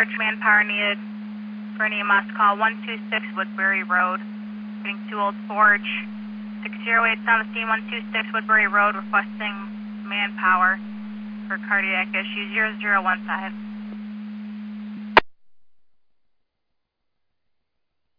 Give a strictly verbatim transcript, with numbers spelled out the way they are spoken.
Forge, manpower needed for an E M S call, one two six Woodbury Road. Getting to Old Forge, six zero eight on the scene, one two six Woodbury Road, requesting manpower for cardiac issue, zero zero one five.